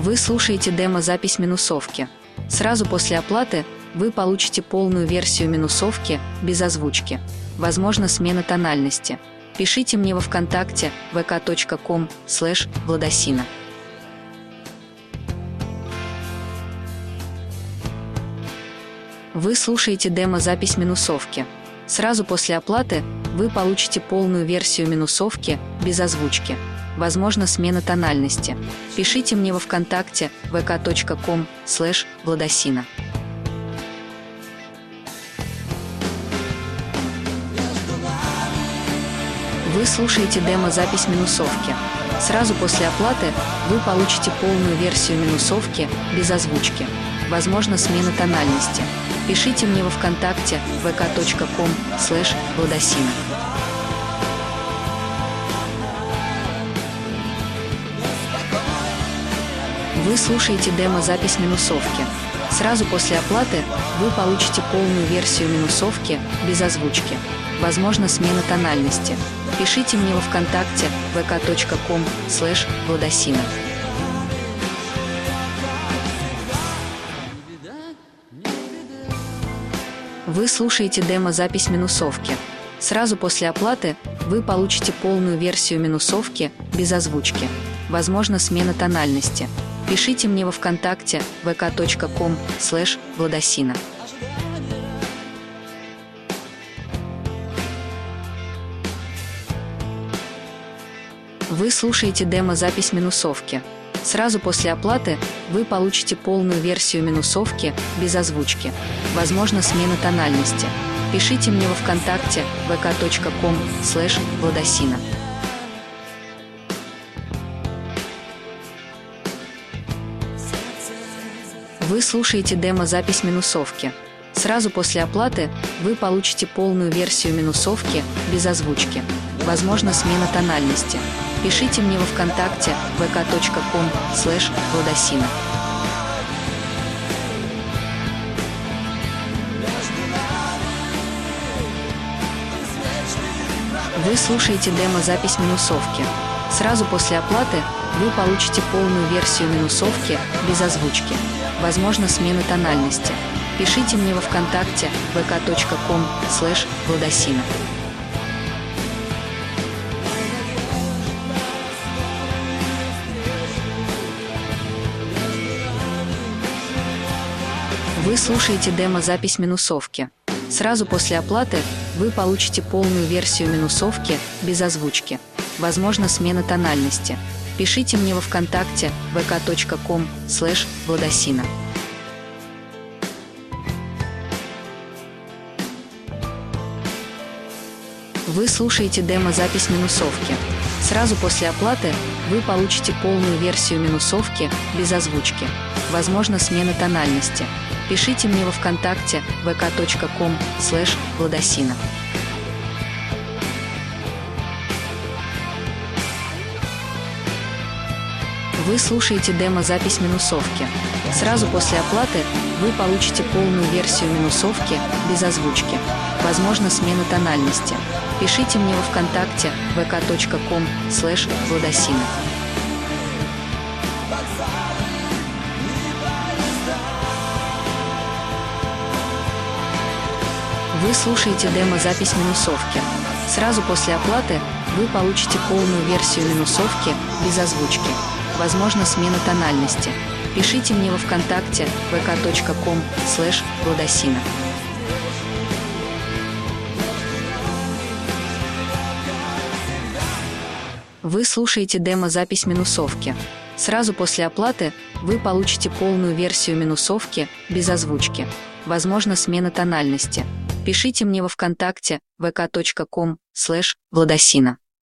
Вы слушаете демо-запись минусовки. Сразу после оплаты вы получите полную версию минусовки без озвучки. Возможно, смена тональности. Пишите мне во ВКонтакте vk.com/Владосина. Вы слушаете демо-запись минусовки. Сразу после оплаты вы получите полную версию минусовки без озвучки. Возможно, смена тональности. Пишите мне во ВКонтакте vk.com/Владосина. Вы слушаете демо-запись минусовки. Сразу после оплаты вы получите полную версию минусовки без озвучки. Возможно, смена тональности. Пишите мне во ВКонтакте vk.com/Владосина. Вы слушаете демо-запись минусовки. Сразу после оплаты вы получите полную версию минусовки без озвучки. Возможно, смена тональности. Пишите мне во ВКонтакте vk.com/Владосина. Вы слушаете демо-запись минусовки. Сразу после оплаты вы получите полную версию минусовки без озвучки. Возможно, смена тональности. Пишите мне во ВКонтакте vk.com/Владосина. Вы слушаете демо-запись минусовки. Сразу после оплаты вы получите полную версию минусовки без озвучки. Возможно, смена тональности. Пишите мне во ВКонтакте vk.com/Владосина. Вы слушаете демо-запись минусовки. Сразу после оплаты вы получите полную версию минусовки без озвучки. Возможно, смена тональности. Пишите мне во ВКонтакте vk.com/Владосина. Вы слушаете демо-запись минусовки. Сразу после оплаты вы получите полную версию минусовки без озвучки. Возможно, смена тональности. Пишите мне во ВКонтакте vk.com/Владосина. Вы слушаете демо-запись минусовки. Сразу после оплаты вы получите полную версию минусовки без озвучки. Возможно, смена тональности. Пишите мне во ВКонтакте vk.com/Владосина. Вы слушаете демо-запись минусовки. Сразу после оплаты вы получите полную версию минусовки без озвучки. Возможно, смена тональности. Пишите мне во ВКонтакте vk.com/Владосина. Вы слушаете демо-запись минусовки. Сразу после оплаты вы получите полную версию минусовки без озвучки. Возможно, смена тональности. Пишите мне во ВКонтакте vk.com/Владосина. Вы слушаете демо-запись минусовки. Сразу после оплаты вы получите полную версию минусовки без озвучки. Возможно, смена тональности. Пишите мне во ВКонтакте vk.com/Владосина. Вы слушаете демо-запись минусовки. Сразу после оплаты вы получите полную версию минусовки без озвучки. Возможно, смена тональности. Пишите мне во ВКонтакте vk.com/Владосина.